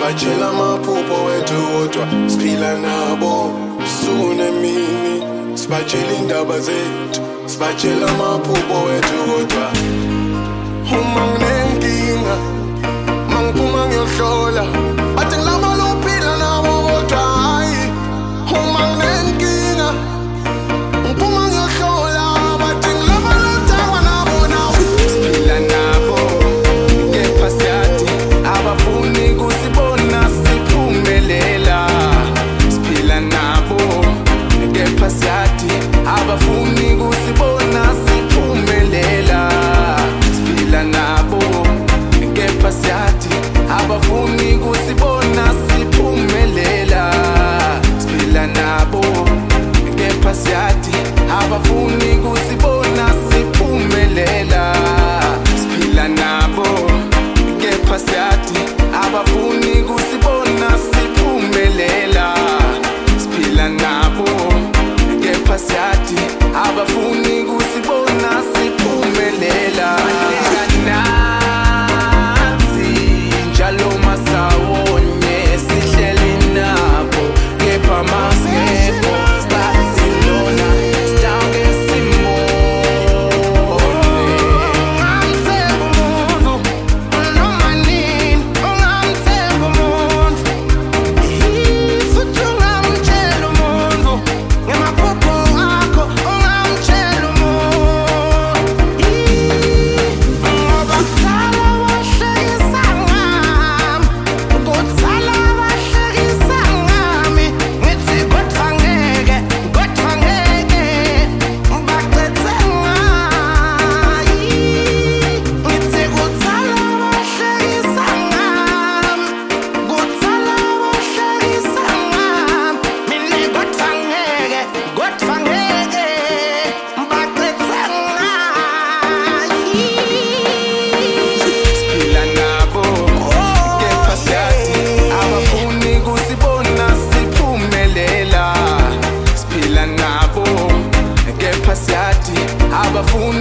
Sibatshela amaphupho wethu kodwa siphila nabo usuku nemini. Sibatshela indaba zethu, sibatshela amaphupho wethu kodwa uma nginenkinga mangiphuma ngiyohlola bathi ngilama lophila nabo kodwa hayi uma nginenkinga ngiphuma ngiyohlola bathi ngilama lothakwa nabo nawo siphila nabo kepha siyathi abafuni kusibona siphumelela. Siphila nabo kepha siyathi abafuni kusibona siphumelela. Siphila nabo kepha siyathi abafuni kusibona siphumelela. Siphila nabo kepha siyathi abafuni kusibona siphumelela. Siphila nabo kepha siyathi abafuni kusibona siphumelela. Siphila nabo kepha siyathi abafuni kusibona siphumelela. Nathi njalo masawonye sihleli nabo kepha masingekho basilona sitawuke simone. Ungamthemba umuntu noma nini, ungamthemba umuntu futhi ungamtshela umuntu ngemaphupho akho, ungamtshela umuntu ngoba kutsala wahlekisa ngami, kutsala wahlekisa ngami. Ngithi kodwa ngeke, kodwa ngeke baqede ngayi. Ngithi kutsala wahlekisa ngami, kutsala wahlekisa ngami. Mina kodwa ngeke, kodwa ngeke baqede ngayi. Siphila nabo kepha siyathi abafuni kusibona siphumelela. Siphila nabo kepha siyathi abafuni